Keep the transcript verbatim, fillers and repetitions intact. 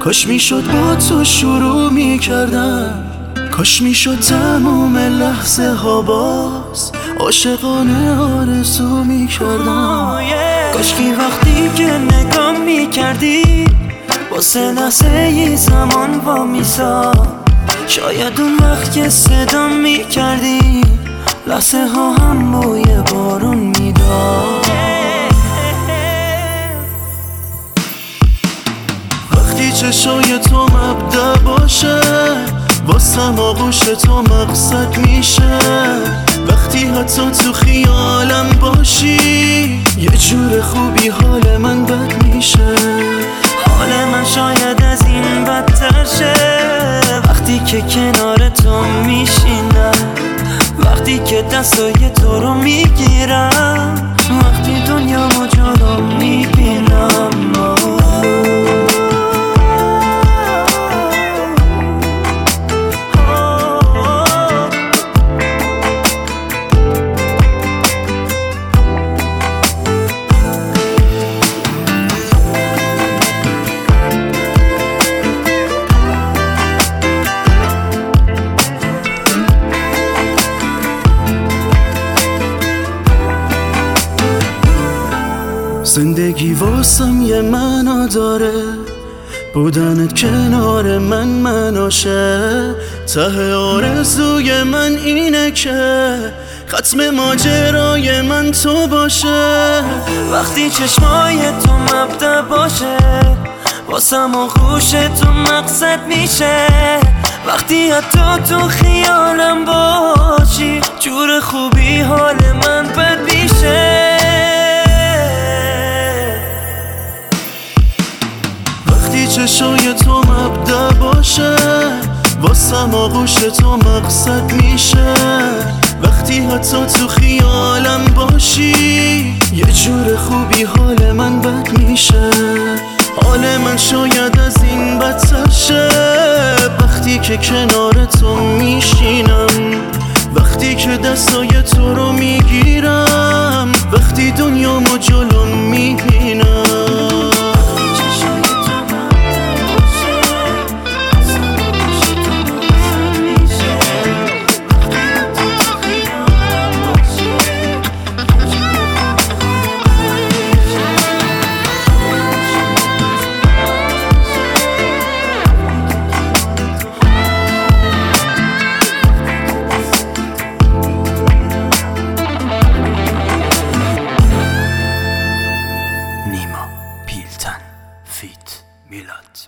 کاش میشد با تو شروع میکردم، کاش میشد تموم لحظه ها باز عاشقانه آرزو میکردم. کاش که وقتی که نگاه میکردی واسه لحظه ای زمان با میساد، شاید اون وقت که صدا میکردی لحظه ها هم بوی بارون میداد. وقتی چشای تو مبدأ باشه واسم آغوش تو مقصد میشه، وقتی حتی تو خیالم باشی یه جور خوبی حال من بد میشه. حال من شاید از این بدتر شه وقتی که کنار تو میشینم، وقتی که دستای تو رو میگیرم، وقتی دنیامو جلو میبینم. زندگی واسم یه معنا داره، بودنت کنار من مناشه، ته آرزوی من اینه که ختم ماجرای من تو باشه. وقتی چشمای تو مبدأ باشه واسم آغوش تو مقصد میشه، وقتی حتی تو خیالم باشی جور خوبی حال من بد میشه. وقتی چشای تو مبدأ باشه واسم آغوش تو مقصد میشه، وقتی حتی تو خیالم باشی یه جور خوبی حال من بد میشه. حال من شاید از این بدتر شه وقتی که کنار تو میشینم، وقتی که دستای تو رو میگیرم، وقتی دنیامو جلو میبینم. نیما پیلتن فیت میلاد.